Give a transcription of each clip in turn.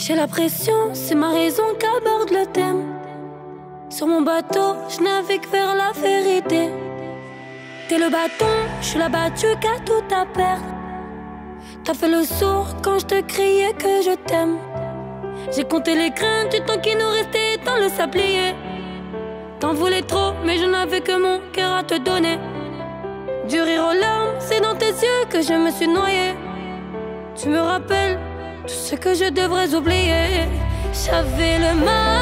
J'ai la pression, c'est ma raison qu'aborde le thème. Sur mon bateau, je navigue vers la vérité. T'es le bâton, je suis la battue qui a tout à perdre. T'as fait le sourd quand je te criais que je t'aime. J'ai compté les grains du temps qui nous restait dans le sablier. T'en voulais trop, mais je n'avais que mon cœur à te donner. Du rire aux larmes, c'est dans tes yeux que je me suis noyée. Tu me rappelles tout ce que je devrais oublier. J'avais le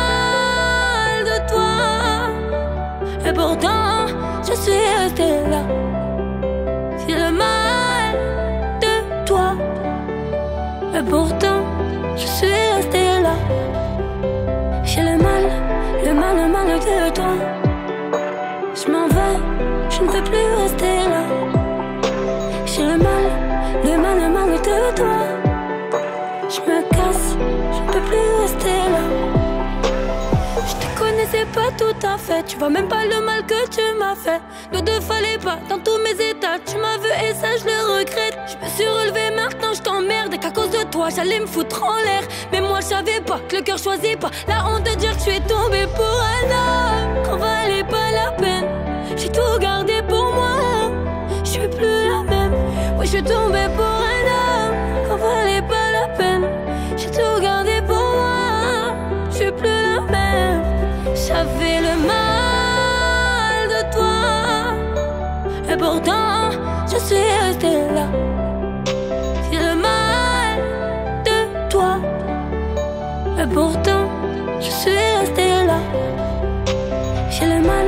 mal de toi, et pourtant je suis restée là. J'ai le mal de toi, et pourtant je suis restée là. J'ai le mal de toi. Je m'en vais, je ne peux plus rester là. J'ai le mal de toi. Je me casse, je ne peux plus rester là. Je te connaissais pas tout à fait, tu vois même pas le mal que tu m'as fait. Nous deux fallait pas, dans tous mes états, tu m'as vu et ça je le regrette. Je me suis relevée, maintenant je t'emmerde et qu'à cause de toi j'allais me foutre en l'air. Mais moi je savais pas que le cœur choisit pas. La honte de dire que je suis tombée pour un homme qu'on valait pas la peine. J'ai tout gardé pour moi, je suis plus la même. Oui je suis tombée pour un homme qu'on valait pas la peine. J'ai tout gardé pour moi, je suis plus la même. J'avais le mal de toi, et pourtant je suis restée là. J'ai le mal de toi, et pourtant je suis restée là. J'ai le mal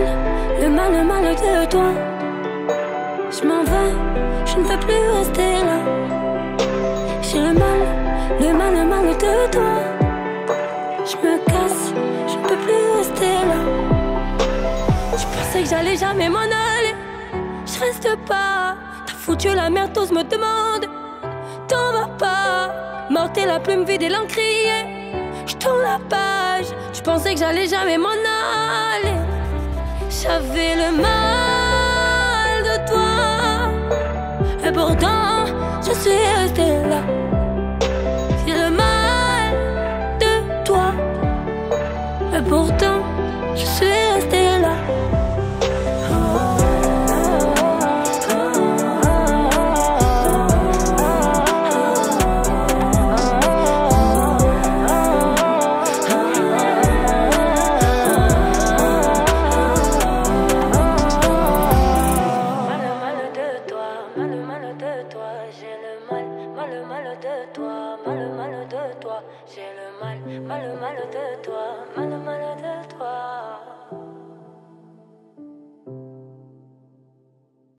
de toi. Je m'en vais, je ne peux plus rester là. J'ai le mal de toi. Je me casse, je ne peux plus rester là. Je pensais que j'allais jamais m'en aller. Je reste pas. T'as foutu la merde, tous me demandent. T'en vas pas. Morte et la plume vide et l'encrier. Je tourne la page. Je pensais que j'allais jamais m'en aller. J'avais le mal de toi, et pourtant je suis restée là. J'ai le mal de toi, et pourtant je suis restée là. J'ai le mal de toi, mal de toi.